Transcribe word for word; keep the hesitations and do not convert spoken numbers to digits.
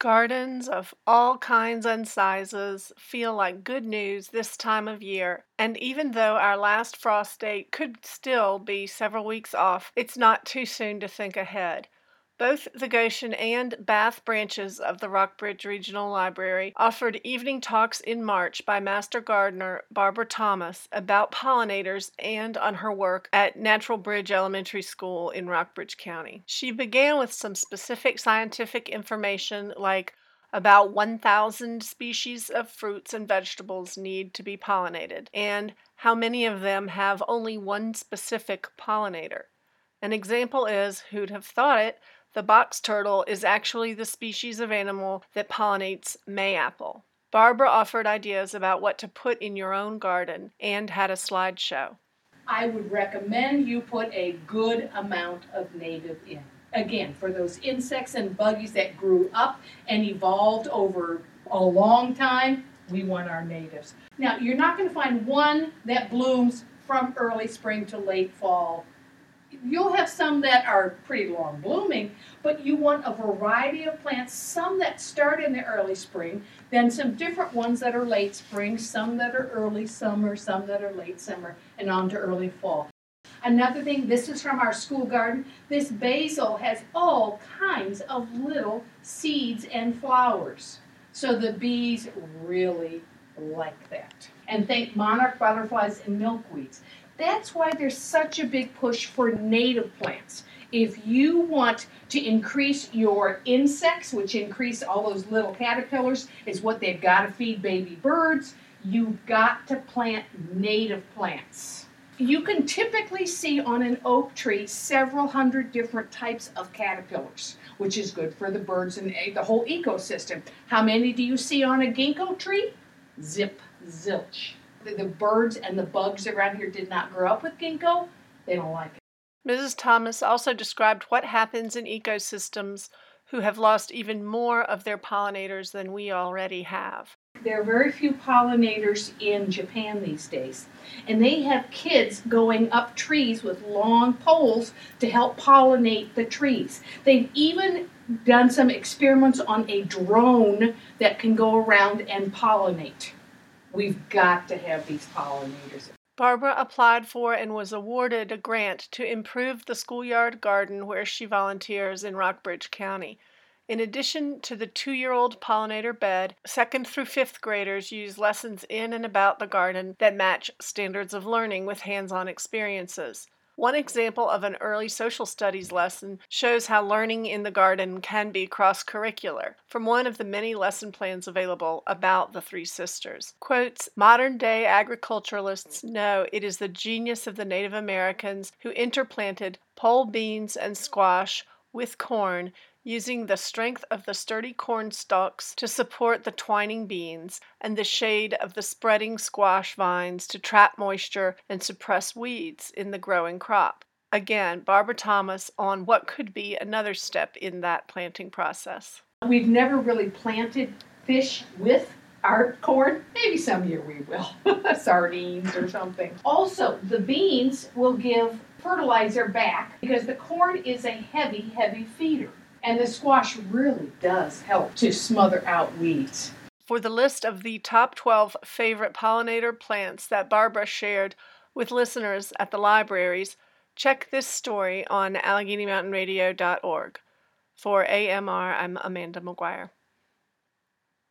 Gardens of all kinds and sizes feel like good news this time of year, and even though our last frost date could still be several weeks off, it's not too soon to think ahead. Both the Goshen and Bath branches of the Rockbridge Regional Library offered evening talks in March by Master Gardener Barbara Thomas about pollinators and on her work at Natural Bridge Elementary School in Rockbridge County. She began with some specific scientific information like about one thousand species of fruits and vegetables need to be pollinated, and how many of them have only one specific pollinator. An example is, who'd have thought it, the box turtle is actually the species of animal that pollinates mayapple. Barbara offered ideas about what to put in your own garden and had a slideshow. I would recommend you put a good amount of native in. Again, for those insects and buggies that grew up and evolved over a long time, we want our natives. Now, you're not going to find one that blooms from early spring to late fall. You'll have some that are pretty long blooming, but you want a variety of plants, some that start in the early spring, then some different ones that are late spring, some that are early summer, some that are late summer, and on to early fall. Another thing, this is from our school garden, this basil has all kinds of little seeds and flowers. So the bees really like that. And think monarch butterflies and milkweeds. That's why there's such a big push for native plants. If you want to increase your insects, which increase all those little caterpillars, is what they've got to feed baby birds, you've got to plant native plants. You can typically see on an oak tree several hundred different types of caterpillars, which is good for the birds and the whole ecosystem. How many do you see on a ginkgo tree? Zip, zilch. The birds and the bugs around here did not grow up with ginkgo. They don't like it. Missus Thomas also described what happens in ecosystems who have lost even more of their pollinators than we already have. There are very few pollinators in Japan these days, and they have kids going up trees with long poles to help pollinate the trees. They've even done some experiments on a drone that can go around and pollinate. We've got to have these pollinators. Barbara applied for and was awarded a grant to improve the schoolyard garden where she volunteers in Rockbridge County. In addition to the two-year-old pollinator bed, second through fifth graders use lessons in and about the garden that match standards of learning with hands-on experiences. One example of an early social studies lesson shows how learning in the garden can be cross-curricular, from one of the many lesson plans available about the Three Sisters. Quotes, modern-day agriculturalists know it is the genius of the Native Americans who interplanted pole beans and squash with corn, using the strength of the sturdy corn stalks to support the twining beans and the shade of the spreading squash vines to trap moisture and suppress weeds in the growing crop. Again, Barbara Thomas on what could be another step in that planting process. We've never really planted fish with our corn. Maybe some year we will. Sardines or something. Also, the beans will give fertilizer back because the corn is a heavy, heavy feeder. And the squash really does help to smother out weeds. For the list of the top twelve favorite pollinator plants that Barbara shared with listeners at the libraries, check this story on Allegheny Mountain Radio dot org. For A M R, I'm Amanda McGuire.